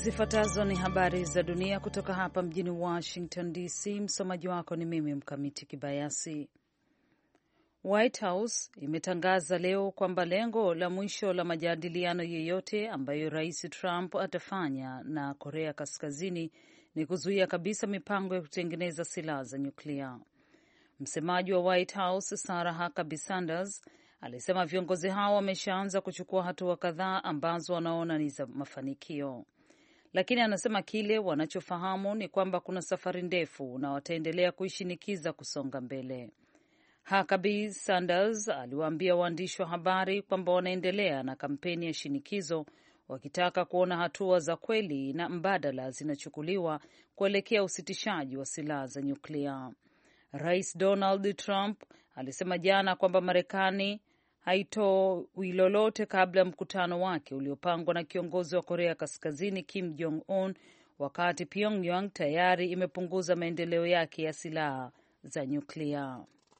Zifuatazo ni habari za dunia kutoka hapa mjini Washington DC. Msomaji wako ni mimi Mkamiti Kibayasi. White House imetangaza leo kwamba lengo la mwisho la majadiliano yeyote ambayo Rais Trump atafanya na Korea Kaskazini ni kuzuia kabisa mipango ya kutengeneza silaha za nyuklia. Msemaji wa White House Sarah Huckabee Sanders alisema viongozi hao wameshaanza kuchukua hatua kadhaa ambazo wanaona ni za mafanikio, lakini anasema kile wanachofahamu ni kwamba kuna safari ndefu na wataendelea kuishinikiza kusonga mbele. Huckabee Sanders aliwaambia waandishi wa habari kwamba wanaendelea na kampeni ya shinikizo, wakitaka kuona hatua za kweli na mbadala zinachukuliwa kuelekea usitishaji wa silaha za nyuklia. Rais Donald Trump alisema jana kwamba Marekani haitoi lolote kabla ya mkutano wake uliopangwa na kiongozi wa Korea Kaskazini Kim Jong-un, wakati Pyongyang tayari imepunguza maendeleo yake ya silaha za nyuklia.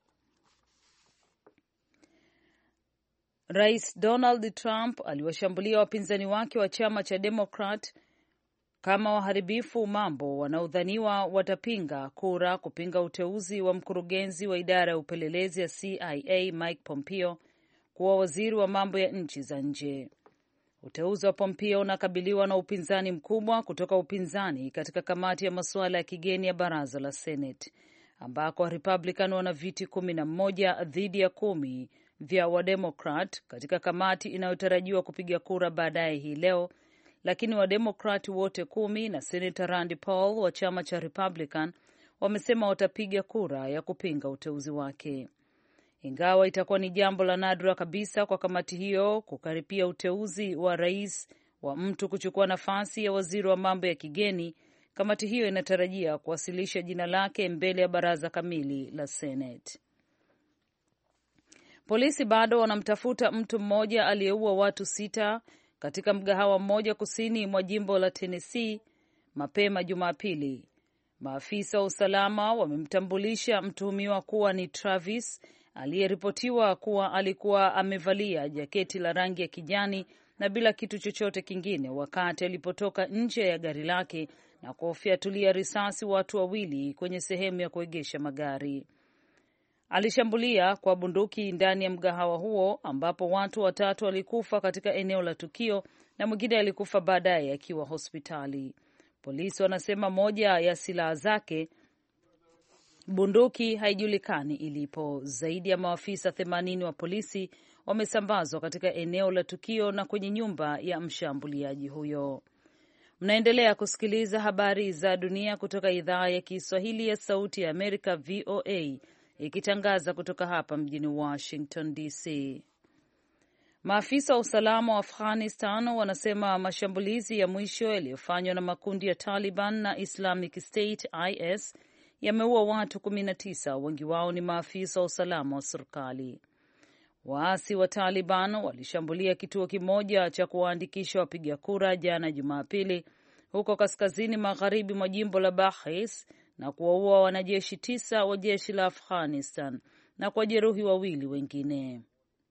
Rais Donald Trump aliwashambulia wapinzani wake wa chama cha Democrat kama waharibifu mambo wanaodhaniwa watapinga kura kupinga uteuzi wa mkurugenzi wa idara ya upelelezi ya CIA Mike Pompeo kuwa waziri wa mambo ya nchi za nje. Uteuzi wa Pompeo unakabiliwa na upinzani mkubwa kutoka upinzani katika kamati ya masuala ya kigeni ya baraza la Senate, ambako Republican wana viti 11 dhidi ya 10 vya Wademokrat katika kamati inayotarajiwa kupiga kura baadaye hii leo, lakini Wademokrat wote 10 na Senator Rand Paul wa chama cha Republican wamesema watapiga kura ya kupinga uteuzi wake. Ingawa itakuwa ni jambo la nadra kabisa kwa kamati hiyo kukaripia uteuzi wa rais wa mtu kuchukua nafasi ya waziri wa mambo ya kigeni, kamati hiyo inatarajia kuwasilisha jina lake mbele ya baraza kamili la Senate. Polisi bado wanamtafuta mtu mmoja aliyeua watu 6 katika mgahawa mmoja kusini mwa jimbo la Tennessee mapema Jumapili. Maafisa wa usalama wamemtambulisha mtuhumiwa kuwa ni Travis, aliyeripotiwa kuwa alikuwa amevalia jaketi la rangi ya kijani na bila kitu chochote kingine wakati alipotoka nje ya gari lake na kuwafyatulia risasi watu wawili kwenye sehemu ya kuegesha magari. Alishambulia kwa bunduki ndani ya mgahawa huo ambapo watu 3 walikufa katika eneo la tukio na mwingine alikufa baadaye akiwa hospitali. Polisi wanasema moja ya silaha zake, bunduki, haijulikani ilipo. Zaidi ya maafisa 80 wa polisi wamesambazwa katika eneo la tukio na kwenye nyumba ya mshambuliaji huyo. Mnaendelea kusikiliza habari za dunia kutoka idhaa ya Kiswahili ya Sauti ya Amerika, VOA, ikitangaza kutoka hapa mjini Washington DC. Maafisa wa usalama wa Afghanistan wanasema mashambulizi ya mwisho yaliyofanywa na makundi ya Taliban na Islamic State IS yameua watu 19, wengi wao ni maafisa wa usalama wa serikali. Waasi wa Taliban walishambulia kituo kimoja cha kuwaandikisha wapiga kura jana Jumapili huko kaskazini magharibi mwa jimbo la Baghis na kuwaua wanajeshi 9 wa jeshi la Afghanistan na kujeruhi 2 wengine.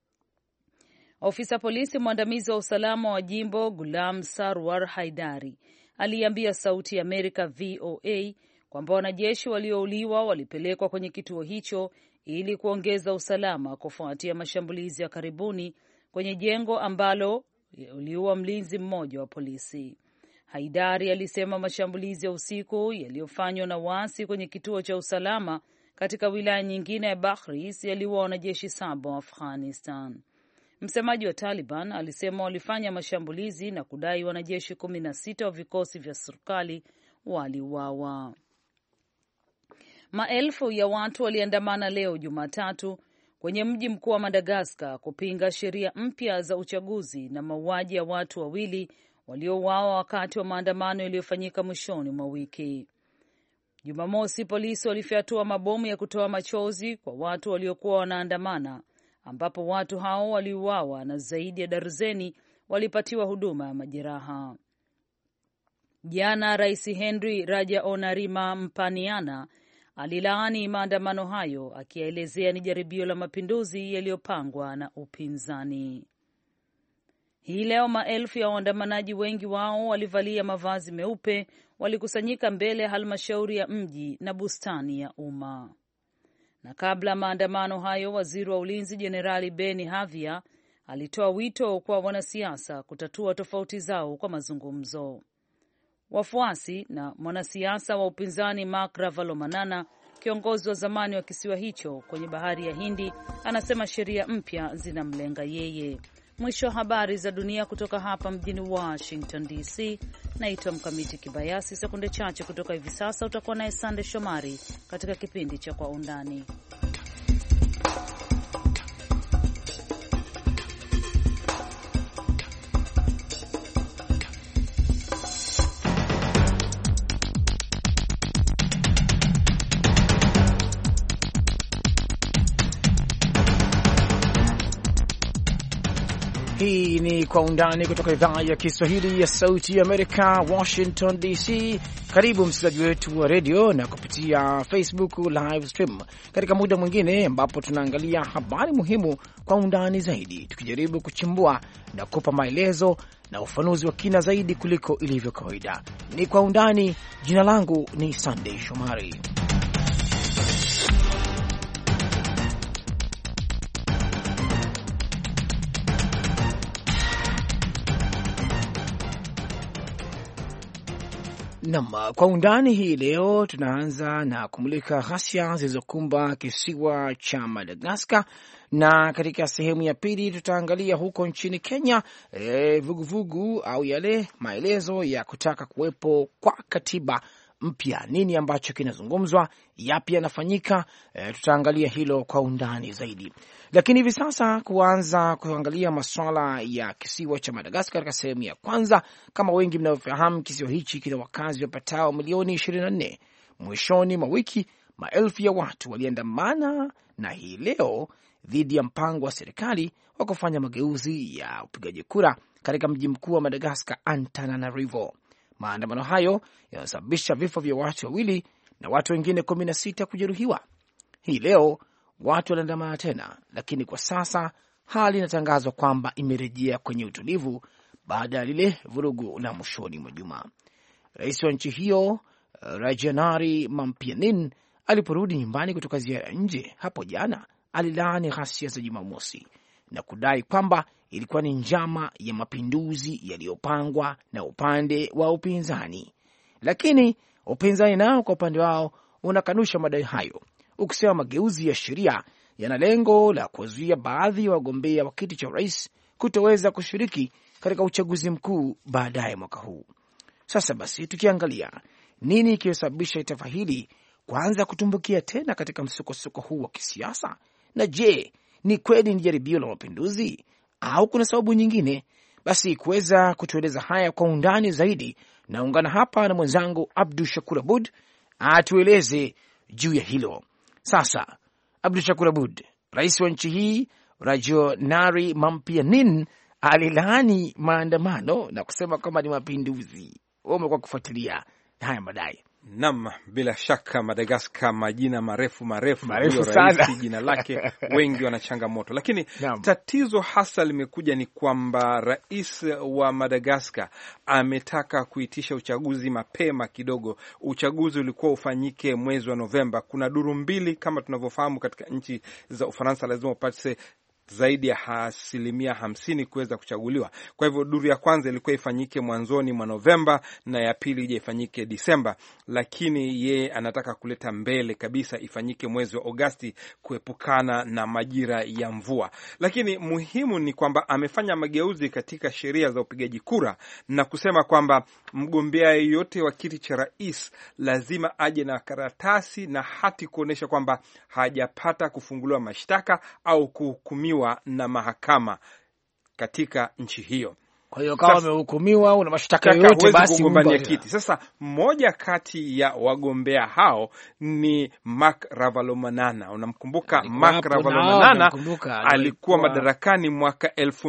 Ofisa polisi mwandamizi wa usalama wa jimbo Gulam Sarwar Haidari aliambia Sauti ya Amerika VOA kwamba wanajeshi waliouliwa walipelekwa kwenye kituo hicho ili kuongeza usalama kufuatia mashambulizi ya karibuni kwenye jengo ambalo uliua mlinzi mmoja wa polisi. Haidari alisema mashambulizi ya usiku yaliyofanywa na waasi kwenye kituo cha usalama katika wilaya nyingine ya Baghis yaliua wanajeshi 7 wa Afghanistan. Msemaji wa Taliban alisema walifanya mashambulizi na kudai wanajeshi 16 wa vikosi vya serikali waliuawa. Maelfu ya watu waliandamana leo Jumatatu kwenye mji mkuu wa Madagaskar kupinga sheria mpya za uchaguzi na mauaji ya watu 2 waliouawa wakati wa maandamano yaliyofanyika mwishoni mwa wiki. Jumamosi, polisi walifyatua mabomu ya kutoa machozi kwa watu waliokuwa wanaandamana, ambapo watu hao waliuawa na zaidi ya darzeni walipatiwa huduma ya majeraha. Jana, Rais Henry Rajaonarimampianina alilaani maandamano hayo, akielezea ni jaribio la mapinduzi yaliyopangwa na upinzani. Hii leo maelfu ya waandamanaji, wengi wao walivalia mavazi meupe, walikusanyika mbele ya halmashauri ya mji na bustani ya umma. Na kabla maandamano hayo, waziri wa ulinzi Jenerali Beni Havia alitoa wito kwa wanasiasa kutatua tofauti zao kwa mazungumzo. Wafuasi na mwanasiasa wa upinzani Marc Ravalomanana, kiongozi wa zamani wa kisiwa hicho kwenye bahari ya Hindi, anasema sheria mpya zinamlenga yeye. Mwisho wa habari za dunia kutoka hapa mjini Washington DC. Naitwa Mkamiti Kibayasi. Sekunde chache kutoka hivi sasa utakuwa naye Sande Shomari katika kipindi cha Kwa Undani. Hii ni Kwa Undani kutoka idhaa ya Kiswahili ya Sauti ya Amerika, Washington DC. Karibu msikilizaji wetu wa redio na kupitia Facebook live stream katika muda mwingine ambapo tunaangalia habari muhimu kwa undani zaidi, tukijaribu kuchimbua na kupa maelezo na ufanuzi wa kina zaidi kuliko ilivyo kawaida. Ni Kwa Undani. Jina langu ni Sunday Shomari. Kwa undani hii leo tunaanza na kumulika ghasia zilizokumba kisiwa cha Madagaskar, na katika sehemu ya pili tutaangalia huko nchini Kenya vuguvugu au yale maelezo ya kutaka kuwepo kwa katiba mpya. Nini ambacho kinazungumzwa, yapi yanafanyika? Tutaangalia hilo kwa undani zaidi, lakini hivi sasa kuanza kuangalia masuala ya kisiwa cha Madagaskar. Katika sehemu ya kwanza, kama wengi mnavyofahamu, kisiwa hichi kina wakazi wapatao milioni 24. Mwishoni mwa wiki maelfu ya watu waliandamana na hii leo dhidi ya mpango wa serikali wa kufanya mageuzi ya upigaji kura katika mji mkuu wa Madagaskar, Antananarivo. Maandamano hayo yanasababisha vifo vya watu wawili na watu wengine 16 kujeruhiwa. Hii leo watu wanaandamana tena, lakini kwa sasa hali inatangazwa kwamba imerejea kwenye utulivu baada ya lile vurugu la mwishoni mwa juma. Rais wa nchi hiyo Rajanari Mampianin aliporudi nyumbani kutoka ziara nje hapo jana, alilaani ghasia za Jumamosi na kudai kwamba ilikuwa ni njama ya mapinduzi yaliyopangwa na upande wa upinzani. Lakini upinzani nao kwa upande wao unakanusha madai hayo, ukisema mageuzi ya sheria yana lengo la kuzuia baadhi ya wagombea wa kiti cha urais kutoweza kushiriki katika uchaguzi mkuu baadaye mwaka huu. Sasa basi, tukiangalia nini kiliyosababisha taifa hili kuanza kutumbukia tena katika msukosuko huu wa kisiasa, na je, ni kweli ni jaribio la mapinduzi au kuna sababu nyingine? Basi kuweza kutueleza haya kwa undani zaidi, naungana hapa na mwenzangu Abdu Shakur Abud atueleze juu ya hilo. Sasa Abdu Shakur Abud, rais wa nchi hii Rajanari Mampianin alilaani maandamano na kusema kwamba ni mapinduzi. Wewe umekuwa kufuatilia haya madai. Naam, bila shaka Madagaskar majina marefu sana. Jina lake wengi wana changamoto, lakini tatizo hasa limekuja ni kwamba rais wa Madagaskar ametaka kuitisha uchaguzi mapema kidogo. Uchaguzi ulikuwa ufanyike mwezi wa Novemba. Kuna duru mbili kama tunavyofahamu, katika nchi za Ufaransa lazima upate zaidi ya 50% kuweza kuchaguliwa. Kwa hivyo duru ya kwanza ilikuwa ifanyike mwanzoni mwa Novemba na ya pili ije ifanyike Disemba, lakini ye anataka kuleta mbele kabisa ifanyike mwezi wa Agosti kuepukana na majira ya mvua. Lakini muhimu ni kwamba amefanya mageuzi katika sheria za upigaji kura na kusema kwamba mgombea yeyote wa kiti cha rais lazima aje na karatasi na hati kuonesha kwamba hajapata kufunguliwa mashtaka au kuhukumiwa na mahakama katika nchi hiyo. Kwa hiyo kama umehukumiwa una mashtaka yote, basi kugombania kiti. Sasa mmoja kati ya wagombea hao ni Marc Ravalomanana. Unamkumbuka Marc Ravalomanana? Alikuwa madarakani mwaka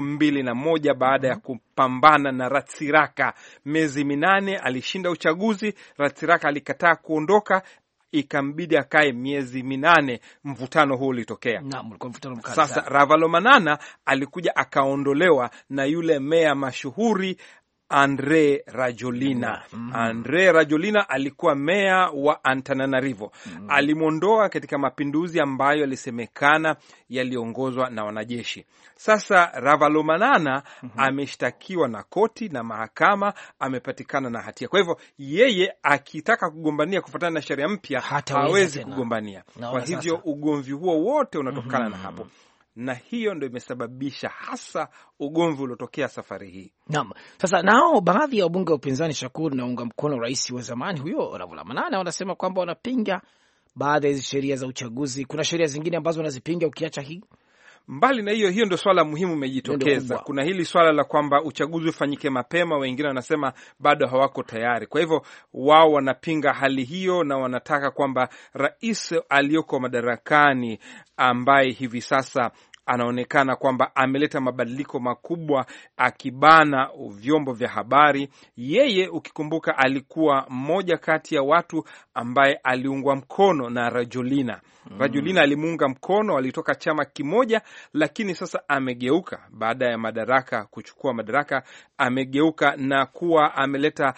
2001 baada ya kupambana na Ratsiraka. Miezi 8 alishinda uchaguzi, Ratsiraka alikataa kuondoka, ikambidi akae miezi 8 mvutano huu ulitokea. Sasa Ravalomanana alikuja akaondolewa na yule meya mashuhuri Andre Rajoelina. Andre Rajoelina alikuwa meya wa Antananarivo. Alimwondoa katika mapinduzi ambayo yalisemekana yaliongozwa na wanajeshi. Sasa Ravalomanana ameshtakiwa na koti na mahakama, amepatikana na hatia. Kwa hivyo yeye akitaka kugombania kufuatana na sheria mpya hawezi kugombania. Kwa hivyo ugomvi huo wote unatokana na hapo. Na hiyo ndio imesababisha hasa ugomvi uliotokea safari hii. Naam. Sasa nao baadhi ya wabunge wa upinzani, Shakur, naunga mkono rais wa zamani huyo Ravalomanana, wanasema kwamba wanapinga baadhi ya hizo sheria za uchaguzi. Kuna sheria zingine ambazo wanazipinga ukiacha hii. Mbali na hiyo ndio swala muhimu imejitokeza. Kuna hili swala la kwamba uchaguzi ufanyike mapema, wengine wanasema bado hawako tayari. Kwa hivyo wao wanapinga hali hiyo na wanataka kwamba rais aliyoko madarakani ambaye hivi sasa anaonekana kwamba ameleta mabadiliko makubwa akibana vyombo vya habari. Yeye ukikumbuka alikuwa mmoja kati ya watu ambaye aliungwa mkono na Rajoelina. Rajoelina alimuunga mkono, alitoka chama kimoja, lakini sasa amegeuka baada ya kuchukua madaraka, amegeuka na kuwa ameleta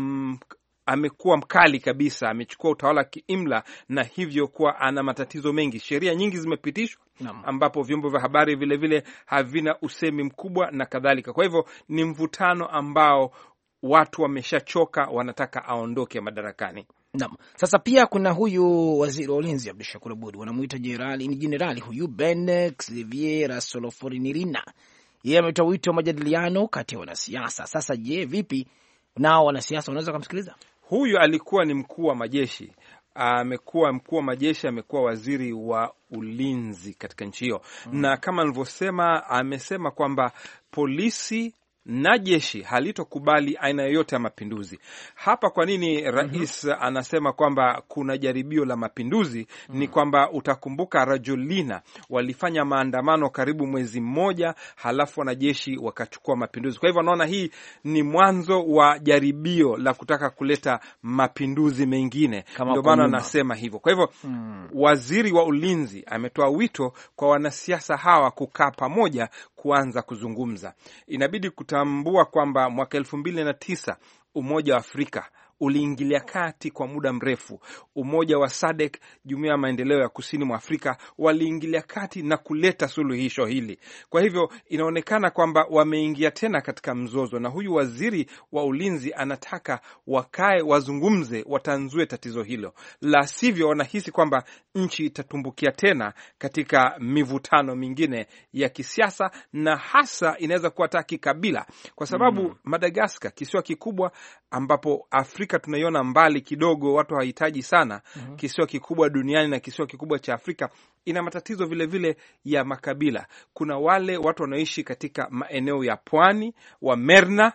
amekuwa mkali kabisa, amechukua utawala kiimla na hivyo kuwa ana matatizo mengi. Sheria nyingi zimepitishwa ambapo vyombo vya habari vile vile havina usemi mkubwa na kadhalika. Kwa hivyo ni mvutano ambao watu wameshachoka, wanataka aondoke madarakani. Naam. Sasa pia kuna huyu waziri wa ulinzi Abdushakur Abud, wanamuita jenerali huyu Ben Xavier Rasolofori-Nirina. Yeye ametoa wito wa majadiliano kati ya wanasiasa. Sasa je, vipi nao wanasiasa wanaweza kumsikiliza? Huyu alikuwa ni mkuu wa majeshi, amekuwa mkuu wa majeshi, amekuwa waziri wa ulinzi katika nchi hiyo. Na kama nilivyosema, amesema kwamba polisi na jeshi halitokubali aina yoyote ya mapinduzi. Hapa kwa nini rais anasema kwamba kuna jaribio la mapinduzi? Ni kwamba utakumbuka Rajoelina walifanya maandamano karibu mwezi mmoja, halafu wanajeshi wakachukua mapinduzi. Kwa hivyo naona hii ni mwanzo wa jaribio la kutaka kuleta mapinduzi mengine. Ndio maana anasema hivyo. Kwa hivyo waziri wa ulinzi ametoa wito kwa wanasiasa hawa kukaa pamoja, kuanza kuzungumza. Inabidi kutambua kwamba mwaka 2009 Umoja wa Afrika uliingilia kati kwa muda mrefu. Umoja wa SADC, Jumuiya ya Maendeleo ya Kusini mwa Afrika, waliingilia kati na kuleta suluhisho hili. Kwa hivyo inaonekana kwamba wameingia tena katika mzozo, na huyu waziri wa ulinzi anataka wakae, wazungumze, watanzue tatizo hilo. La sivyo wanahisi kwamba nchi itatumbukia tena katika mivutano mingine ya kisiasa, na hasa inaweza kuwa taki kabila, kwa sababu Madagascar, kisiwa kikubwa ambapo Afrika tunaiona mbali kidogo, watu hawahitaji sana. Kisiwa kikubwa duniani na kisiwa kikubwa cha Afrika ina matatizo vile vile ya makabila. Kuna wale watu wanaoishi katika maeneo ya pwani wa Merna,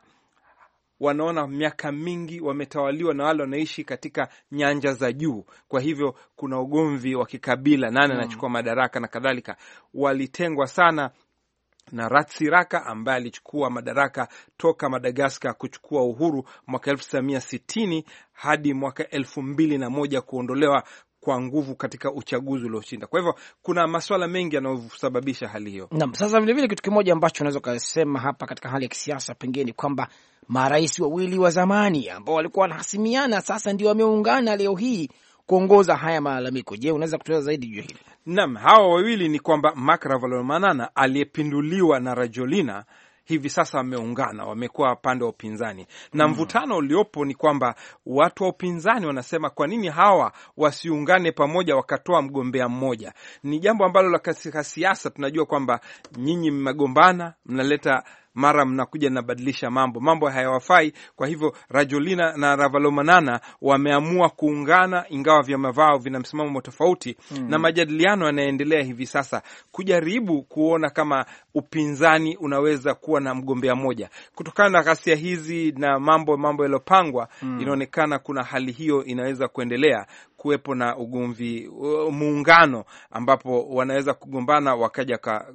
wanaona miaka mingi wametawaliwa na wale wanaishi katika nyanja za juu. Kwa hivyo kuna ugomvi wa kikabila, nani anachukua madaraka na kadhalika. Walitengwa sana na Ratsiraka ambaye alichukua madaraka toka Madagascar kuchukua uhuru mwaka 1960 hadi mwaka 2001 kuondolewa kwa nguvu katika uchaguzi ulioshinda. Kwa hivyo kuna masuala mengi yanayosababisha hali hiyo. Naam, sasa vile vile kitu kimoja ambacho unaweza kusema hapa katika hali ya kisiasa pengine kwamba marais wawili wa zamani ambao walikuwa wanahasimiana sasa ndio wameungana leo hii kuongoza haya malalamiko. Je, unaweza kutueleza zaidi juu hili? Naam, hawa wawili ni kwamba Marc Ravalomanana aliyepinduliwa na Rajoelina hivi sasa wameungana, wamekuwa pande wa upinzani. Na mvutano uliopo ni kwamba watu wa upinzani wanasema kwa nini hawa wasiungane pamoja wakatoa mgombea mmoja. Ni jambo ambalo la katika siasa tunajua kwamba nyinyi mmegombana, mnaleta mara mnakuja nabadilisha mambo hayawafai. Kwa hivyo Rajoelina na Ravalomanana wameamua kuungana, ingawa vyama vao vina msimamo tofauti. Na majadiliano yanaendelea hivi sasa kujaribu kuona kama upinzani unaweza kuwa na mgombea mmoja. Kutokana na ghasia hizi na mambo yaliyopangwa, inaonekana kuna hali hiyo inaweza kuendelea, kuwepo na ugomvi, muungano ambapo wanaweza kugombana wakaja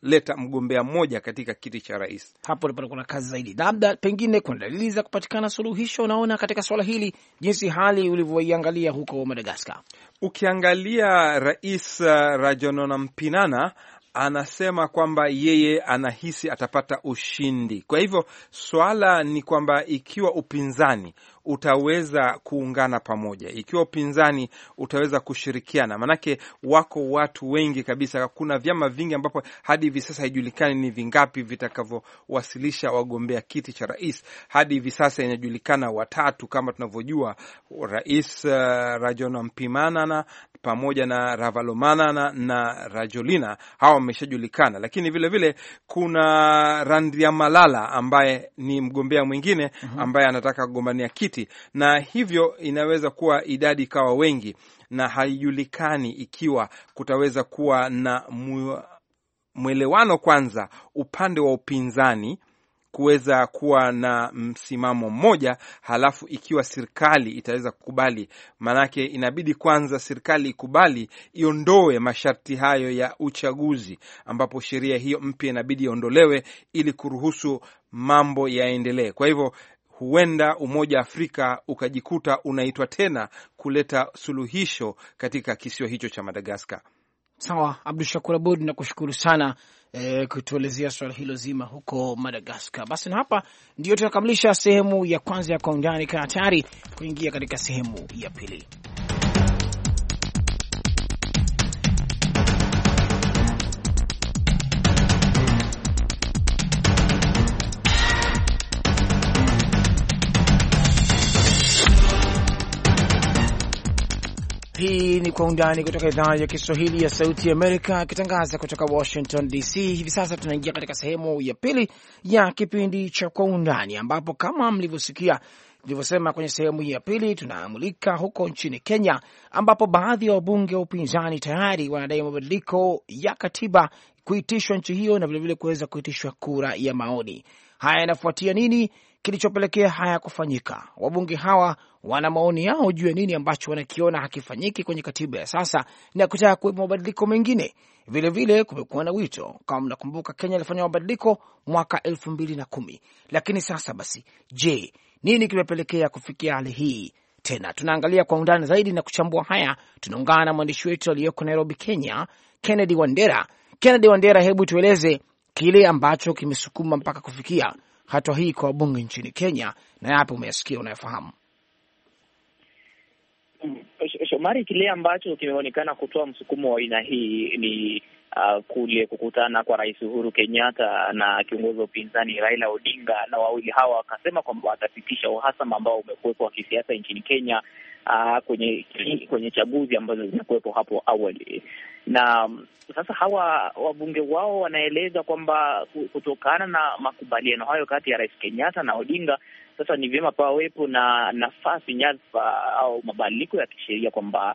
kuleta mgombea mmoja katika kiti cha rais. Hapo ndipo kuna kazi zaidi. Labda pengine kuna dalili za kupatikana suluhisho, unaona, katika swala hili, jinsi hali ulivyoiangalia huko Madagascar. Ukiangalia Rais Rajoelinampinana anasema kwamba yeye anahisi atapata ushindi. Kwa hivyo swala ni kwamba ikiwa upinzani utaweza kuungana pamoja, ikiwa upinzani utaweza kushirikiana, manake wako watu wengi kabisa. Kuna vyama vingi ambapo hadi hivi sasa haijulikani ni vingapi vitakavyowasilisha wagombea kiti cha rais. Hadi hivi sasa inajulikana watatu, kama tunavyojua, Rais Rajoelinampinana pamoja na Ravalomanana na Rajoelina, hawa wameshajulikana. Lakini vile vile kuna Randriamalala ambaye ni mgombea mwingine ambaye anataka kugombania kiti, na hivyo inaweza kuwa idadi ikawa wengi, na haijulikani ikiwa kutaweza kuwa na mwelewano kwanza upande wa upinzani kuweza kuwa na msimamo mmoja, halafu ikiwa serikali itaweza kukubali. Manake inabidi kwanza serikali ikubali iondoe masharti hayo ya uchaguzi, ambapo sheria hiyo mpya inabidi iondolewe ili kuruhusu mambo yaendelee. Kwa hivyo huenda Umoja wa Afrika ukajikuta unaitwa tena kuleta suluhisho katika kisiwa hicho cha Madagascar. Sawa, Abdushakur Abud, nakushukuru sana kutuelezea swala hilo zima huko Madagascar. Basi na hapa ndio tunakamilisha sehemu ya kwanza ya Kwa Undani. Kaa tayari kuingia katika sehemu ya pili. Hii ni Kwa Undani kutoka idhaa ya Kiswahili ya Sauti ya Amerika, ikitangaza kutoka Washington DC. Hivi sasa tunaingia katika sehemu ya pili ya kipindi cha Kwa Undani, ambapo kama nilivyosema kwenye sehemu hii ya pili, tunaamulika huko nchini Kenya, ambapo baadhi ya wabunge wa upinzani tayari wanadai mabadiliko ya katiba kuitishwa nchi hiyo, na vilevile kuweza kuitishwa kura ya maoni. Haya yanafuatia nini? Kilichopelekea haya kufanyika? Wabunge hawa wana maoni yao juu ya nini ambacho wanakiona hakifanyiki kwenye katiba ya sasa na kutaka kuwepo mabadiliko mengine. Vilevile kumekuwa na wito, kama mnakumbuka, Kenya ilifanya mabadiliko mwaka 2010. Lakini sasa basi, je, nini kimepelekea kufikia hali hii tena? Tunaangalia kwa undani zaidi na kuchambua haya. Tunaungana na mwandishi wetu aliyoko Nairobi, Kenya, Kennedy Wandera. Kennedy Wandera, hebu tueleze kile ambacho kimesukuma mpaka kufikia hatua hii kwa wabunge nchini Kenya, na yapi umeyasikia unayofahamu? Shomari, kile ambacho kimeonekana kutoa msukumo wa aina hii ni kule kukutana kwa Rais Uhuru Kenyatta na kiongozi wa upinzani Raila Odinga, na wawili hawa wakasema kwamba watapitisha uhasama ambao umekuwepo wa kisiasa nchini Kenya kwenye chaguzi ambazo zimekuwepo hapo awali. Na sasa hawa wabunge wao wanaeleza kwamba kutokana na makubaliano hayo kati ya Rais Kenyatta na Odinga, sasa ni vyema pawepo na nafasi, nyadhifa au mabadiliko ya kisheria, kwamba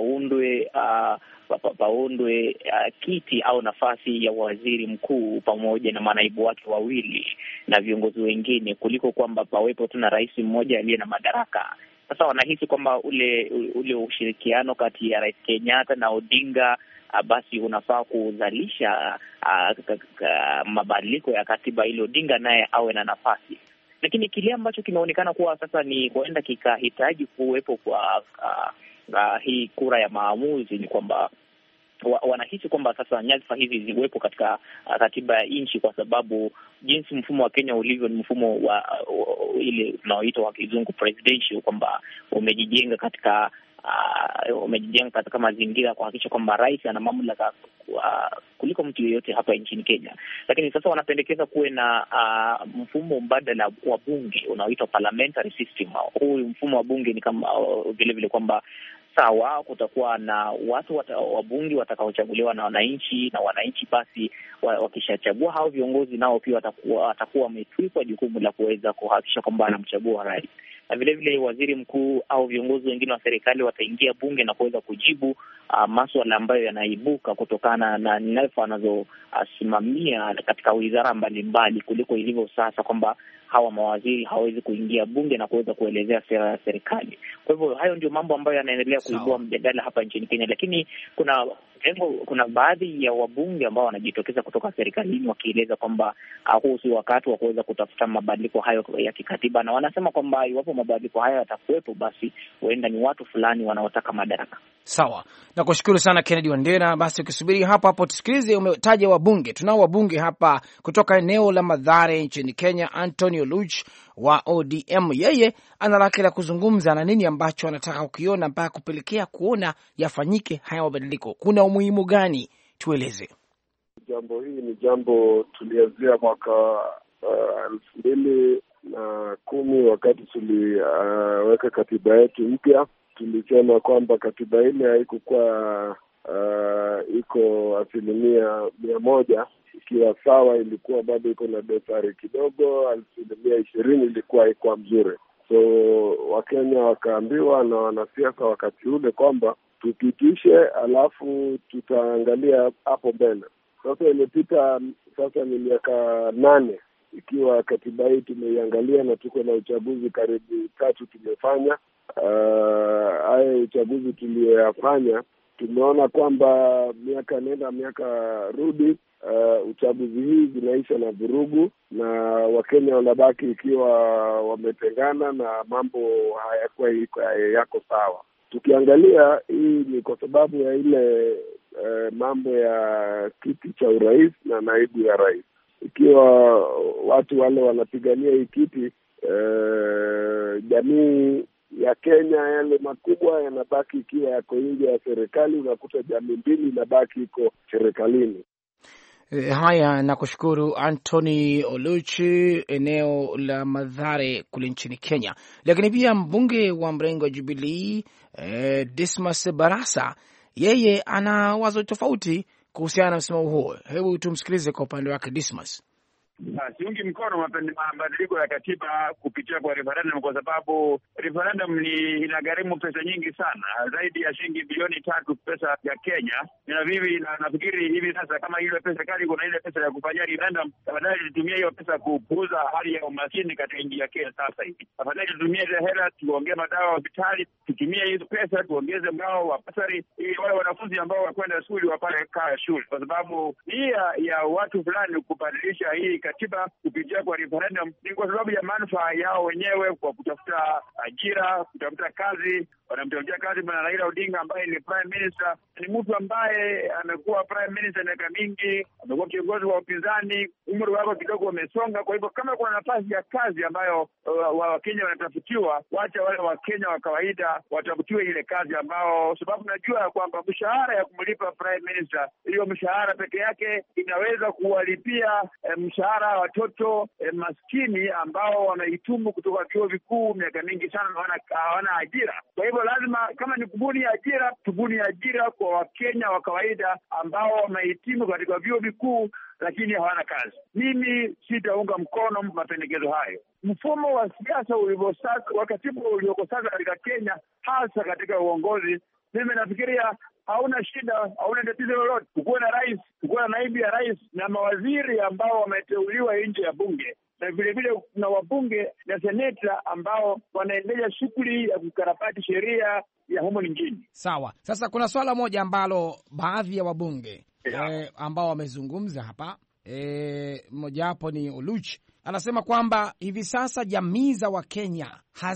paundwe kiti au nafasi ya waziri mkuu pamoja na manaibu wake wawili na viongozi wengine, kuliko kwamba pawepo tu na rais mmoja aliye na madaraka. Sasa wanahisi kwamba ule ushirikiano kati ya Rais Kenyatta na Odinga basi unafaa kuzalisha mabadiliko ya katiba ili Odinga naye awe na nafasi. Lakini kile ambacho kimeonekana kuwa sasa ni huenda kikahitaji kuwepo kwa hii kura ya maamuzi ni kwamba wanahisi kwamba sasa nyadhifa hizi ziwepo katika katiba ya nchi, kwa sababu jinsi mfumo wa Kenya ulivyo ni mfumo wa ile unaoitwa wa kizungu presidential, kwamba umejijenga katika mazingira kuhakikisha kwamba rais ana mamlaka kuliko mtu yeyote hapa nchini Kenya. Lakini sasa wanapendekeza kuwe na mfumo mbadala wa bunge unaoitwa parliamentary system. Huu mfumo wa bunge ni kama vile vile kwamba sawa, kutakuwa na watu wabunge watakaochaguliwa na wananchi, na wananchi basi wakishachagua hao viongozi, nao pia watakuwa wametwikwa jukumu la kuweza kuhakikisha kwamba anamchagua rais. Na vile vile waziri mkuu au viongozi wengine wa serikali wataingia bunge na kuweza kujibu masuala ambayo yanaibuka kutokana na nyadhifa wanazosimamia katika wizara mbalimbali, kuliko ilivyo sasa kwamba hawa mawaziri hawezi kuingia bunge na kuweza kuelezea sera ya serikali. Kwa hivyo hayo ndio mambo ambayo yanaendelea kuibua mjadala hapa nchini Kenya. Lakini kuna hivyo kuna baadhi ya wabunge ambao wanajitokeza kutoka serikalini wakieleza kwamba huu si wakati wa kuweza kutafuta mabadiliko hayo ya kikatiba, na wanasema kwamba iwapo mabadiliko hayo yatakuwepo, basi huenda ni watu fulani wanaotaka madaraka. Sawa, nakushukuru sana Kennedy Wandera. Basi ukisubiri hapo tusikilize, umetaja wabunge. Tunao wabunge hapa kutoka eneo la Mathare nchini Kenya. Anthony Oluch wa ODM, yeye ana lake la kuzungumza na nini ambacho anataka kukiona mpaka kupelekea kuona yafanyike haya mabadiliko. Kuna umuhimu gani? Tueleze. Jambo hili ni jambo tulianzia mwaka 2010 wakati tuliweka katiba yetu mpya. Tulisema kwamba katiba ile haikuwa iko 100% ikiwa sawa, ilikuwa bado iko na dosari kidogo. 20% ilikuwa haikuwa mzuri. So Wakenya wakaambiwa na wanasiasa wakati ule kwamba tupitishe, alafu tutaangalia hapo mbele. Sasa imepita, sasa ni miaka 8 ikiwa katiba hii tumeiangalia, na tuko na uchaguzi karibu 3 tumefanya. Haya uchaguzi tuliyoyafanya, tumeona kwamba miaka nenda miaka rudi, uchaguzi hii zinaisha na vurugu, na Wakenya wanabaki ikiwa wametengana na mambo hayakuwa yako sawa. Tukiangalia hii ni kwa sababu ya ile mambo ya kiti cha urais na naibu ya rais. Ikiwa watu wale wanapigania hii kiti, jamii ya Kenya yale makubwa yanabaki ikiwa yako nje ya serikali, unakuta jamii mbili inabaki iko serikalini. Haya, nakushukuru Anthony Oluchi, eneo la Mathare kule nchini Kenya. Lakini pia mbunge wa mrengo wa Jubilee Dismas Barasa, yeye ana wazo tofauti kuhusiana na msimamo huo. Hebu tumsikilize kwa upande wake Dismas. Siungi mkono mabadiliko ya katiba kupitia kwa referendum, kwa sababu referendum inagharimu pesa nyingi sana, zaidi ya shilingi bilioni 3 pesa ya Kenya. Na vivi nafikiri hivi sasa kama ile pesa kali, kuna ile pesa ya kufanyia referendum, tafadhali tutumie hiyo pesa kupuuza hali ya umaskini katika nchi ya Kenya sasa hivi. Tafadhali tutumie ile hela tuongee madawa hospitali, tutumie hizo pesa tuongeze mgao wa basari ili wale wanafunzi ambao wakwenda shule wapate shule, kwa sababu hii ya watu fulani kubadilisha hii katiba kupitia kwa referendum ni kwa sababu ya manufaa yao wenyewe, kwa kutafuta ajira, kutafuta kazi. Wanamtafutia kazi Bwana Raila Odinga ambaye ni prime minister, ni mtu ambaye amekuwa prime minister miaka mingi, amekuwa kiongozi wa upinzani, umri wake kidogo umesonga. Kwa hivyo kama kuna nafasi ya kazi ambayo Wakenya wanatafutiwa, wacha wale Wakenya wa kawaida watafutiwe ile kazi ambao, sababu najua kwamba mshahara ya kumlipa prime minister, hiyo mshahara peke yake inaweza kuwalipia mshahara watoto maskini ambao wamehitimu kutoka vyuo vikuu miaka mingi sana na hawana ajira. Kwa hivyo lazima kama ni kubuni ajira, tubuni ajira kwa Wakenya wa kawaida ambao wamehitimu katika vyuo vikuu lakini hawana kazi. Mimi sitaunga mkono mapendekezo hayo. Mfumo wa siasa ulivyo sasa, wakati ulioko sasa katika Kenya, hasa katika uongozi, mimi nafikiria hauna shida, hauna tatizo lolote. Tukuwe na rais, tukuwe na naibu ya rais na mawaziri ambao wameteuliwa nje ya bunge, na vile vile kuna wabunge na seneta ambao wanaendelea shughuli ya kukarabati sheria ya humo nchini. Sawa. Sasa kuna swala moja ambalo baadhi ya wabunge ambao wamezungumza hapa, mmojawapo ni Oluch, anasema kwamba hivi sasa jamii za Wakenya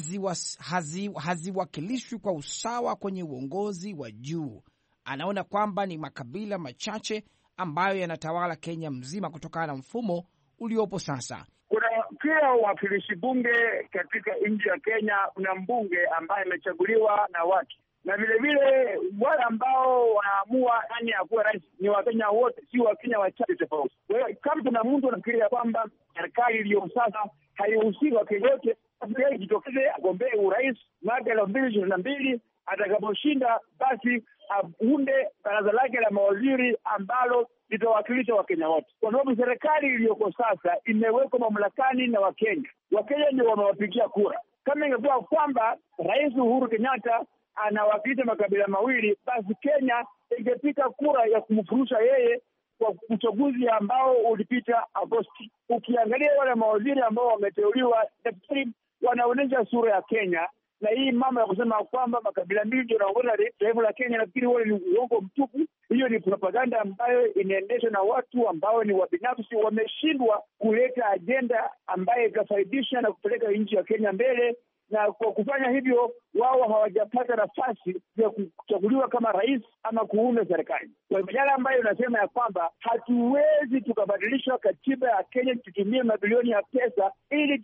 haziwakilishwi kwa usawa kwenye uongozi wa juu. Anaona kwamba ni makabila machache ambayo yanatawala Kenya mzima kutokana na mfumo uliopo sasa. Kuna pia wawakilishi bunge katika nchi ya Kenya. Kuna mbunge ambaye amechaguliwa na watu, na vile vile wale ambao wanaamua nani akuwe rais ni Wakenya wote, si Wakenya wachache tofauti. Kwa hiyo kama kuna mtu anafikiria kwamba serikali iliyo sasa haihusiki Wakenya wote, basi jitokeze agombee urais mwaka 2022. Atakaposhinda basi aunde baraza lake la mawaziri ambalo litawakilisha Wakenya wote, kwa sababu serikali iliyoko sasa imewekwa mamlakani na Wakenya. Wakenya ndio wamewapigia kura. Kama ingekuwa kwamba Rais Uhuru Kenyatta anawakilisha makabila mawili, basi Kenya ingepiga kura ya kumfurusha yeye kwa uchaguzi ambao ulipita Agosti. Ukiangalia wale mawaziri ambao wameteuliwa, daktari, wanaonyesha sura ya Kenya, Na hii mama ya kusema kwamba makabila mbili ndio yanaongoza taifa la Kenya, nafikiri huo ni uongo mtupu. Hiyo ni propaganda ambayo inaendeshwa na watu ambao ni wabinafsi, wameshindwa kuleta ajenda ambayo itafaidisha na kupeleka nchi ya Kenya mbele, na kwa kufanya hivyo wao hawajapata nafasi ya kuchaguliwa kama rais ama kuunda serikali. Kwa hivyo yale ambayo inasema ya kwamba hatuwezi tukabadilisha katiba ya Kenya tutumie mabilioni ya pesa ili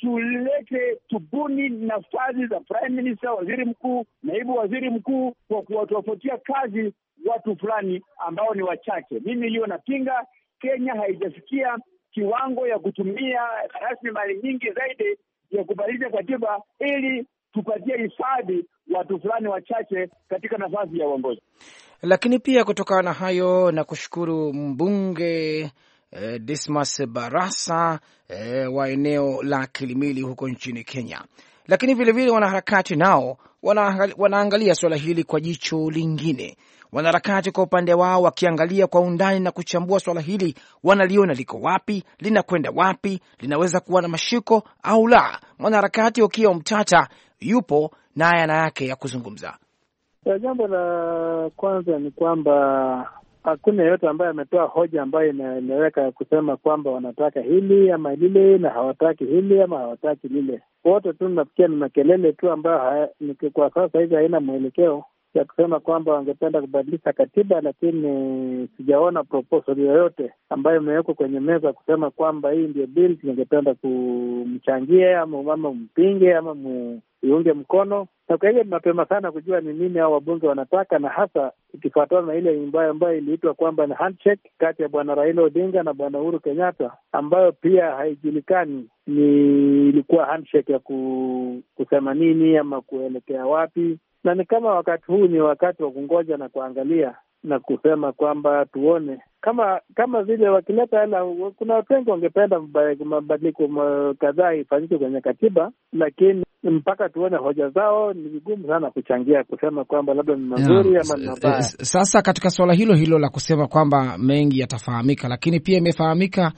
tubuni nafasi za prime minister, waziri mkuu, naibu waziri mkuu, kwa kuwatofautia kazi watu fulani ambao ni wachache. Mimi hiyo napinga. Kenya haijafikia kiwango ya kutumia rasilimali nyingi zaidi ya kubadilisha katiba ili tupatie hifadhi watu fulani wachache katika nafasi ya uongozi. Lakini pia kutokana na hayo na kushukuru mbunge Dismas Barasa wa eneo la Kilimili huko nchini Kenya. Lakini vilevile wanaharakati nao wanaangalia suala hili kwa jicho lingine. Wanaharakati kwa upande wao wakiangalia kwa undani na kuchambua swala hili, wanaliona liko wapi, linakwenda wapi, linaweza kuwa na mashiko au la. Mwanaharakati Okiya Omtata yupo na yana yake ya kuzungumza. Jambo la kwanza ni kwamba hakuna yeyote ambaye ametoa hoja ambayo inaeleweka kusema kwamba wanataka hili ama lile na hawataki hili ama hawataki lile. Wote tu nafikia ni makelele tu ambayo kwa sasa hivi haina mwelekeo ya kusema kwamba wangependa kubadilisha katiba, lakini sijaona proposal yoyote ambayo imewekwa kwenye meza kusema kwamba hii ndio bill tungependa kumchangie ama mpinge ama iunge mkono. Na kwa hiyo mapema sana kujua ni nini hao wabunge wanataka, na hasa ikifuatana na ile ambayo iliitwa kwamba ni handshake kati ya bwana Raila Odinga na bwana Uhuru Kenyatta, ambayo pia haijulikani ilikuwa handshake ya kusema nini ama kuelekea wapi. Na ni kama wakati huu ni wakati wa kungoja na kuangalia na kusema kwamba tuone kama vile wakileta hela. Kuna watu wengi wangependa mabadiliko kadhaa ifanyike kwenye katiba, lakini mpaka tuone hoja zao ni vigumu sana kuchangia kusema kwamba labda ni mazuri ama ni mabaya. Sasa katika suala hilo la kusema kwamba mengi yatafahamika, lakini pia imefahamika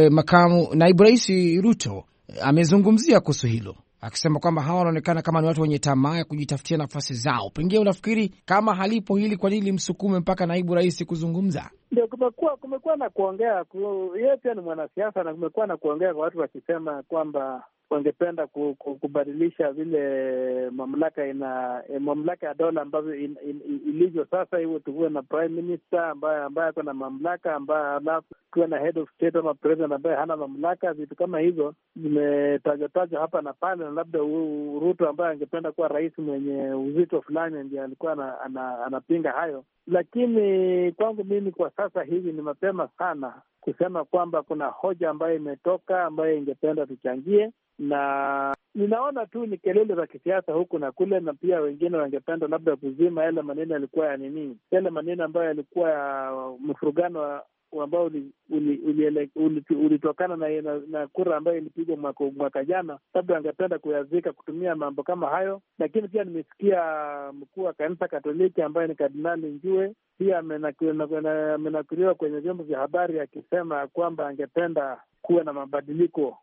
naibu rais Ruto amezungumzia kuhusu hilo, akisema kwamba hawa wanaonekana kama ni watu wenye tamaa ya kujitafutia nafasi zao. Pengine unafikiri kama halipo hili, kwa nini msukume mpaka naibu rais kuzungumza? Ndio, kumekuwa na kuongea, yeye pia ni mwanasiasa, na kumekuwa na kuongea kwa watu wakisema kwamba wangependa kubadilisha vile mamlaka ya dola ambavyo ilivyo sasa, hiyo tuwe na prime minister ambaye ako na mamlaka, ambaye tuwe na head of state ama president ambaye hana mamlaka. Vitu kama hizo zimetajwa hapa na pale, na labda Ruto ambaye angependa kuwa rais mwenye uzito fulani ndiye alikuwa anapinga hayo. Lakini kwangu mimi kwa sasa hivi ni mapema sana kusema kwamba kuna hoja ambayo imetoka ambayo ingependa tuchangie, na ninaona tu ni kelele za kisiasa huku na kule, na pia wengine wangependa labda kuzima yale maneno yalikuwa ya nini, yale maneno ambayo yalikuwa ya mfurugano ambao ulitokana na kura ambayo ilipigwa mwaka jana, labda wangependa kuyazika kutumia mambo kama hayo. Lakini pia nimesikia mkuu wa kanisa Katoliki ambaye ni Kardinali Njue pia amenakiliwa kwenye vyombo vya habari akisema kwamba angependa kuwa na mabadiliko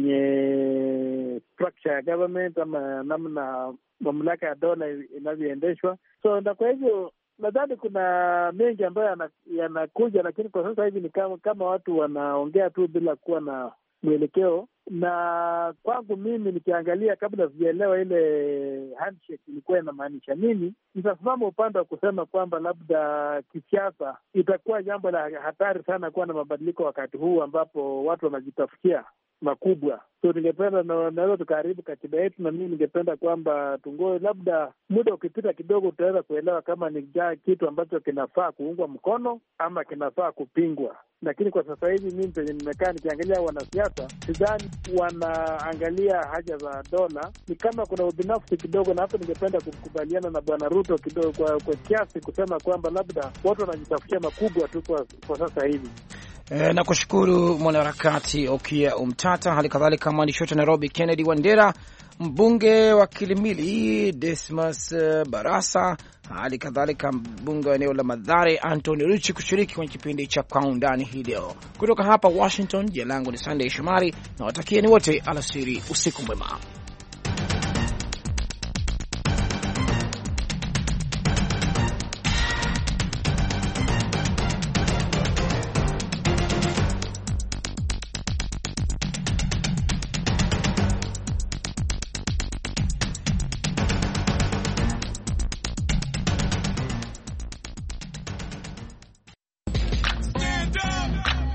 kwenye structure ya government ama namna mamlaka ya dola inavyoendeshwa. So na kwa hivyo nadhani kuna mengi ambayo yanakuja, lakini kwa sasa hivi ni kama watu wanaongea tu bila kuwa na mwelekeo. Na kwangu mimi nikiangalia, kabla sijaelewa ile handshake ilikuwa inamaanisha nini, nitasimama upande wa kusema kwamba labda kisiasa itakuwa jambo la hatari sana kuwa na mabadiliko wakati huu ambapo watu wanajitafutia makubwa. So ningependa naweza tukaharibu katiba yetu, na mimi ningependa kwamba tungoe, labda muda ukipita kidogo tutaweza kuelewa kama ni kitu ambacho kinafaa kuungwa mkono ama kinafaa kupingwa. Lakini kwa sasa hivi mimi penye nimekaa nikiangalia wanasiasa, sidhani wanaangalia haja za dola, ni kama kuna ubinafsi kidogo, na hapo ningependa kukubaliana na bwana Ruto kidogo kwa kiasi kusema kwamba labda watu wanajitafutia makubwa tu kwa sasa hivi. Na kushukuru mwanaharakati Okiya Omtata, hali kadhalika mwandishi wetu Nairobi Kennedy Wandera, mbunge wa Kilimili Dismas Barasa, hali kadhalika mbunge wa eneo la Mathare Anthony Richi kushiriki kwenye kipindi cha Kwa Undani hii leo. Kutoka hapa Washington, jina langu ni Sunday Shomari na watakieni wote alasiri, usiku mwema.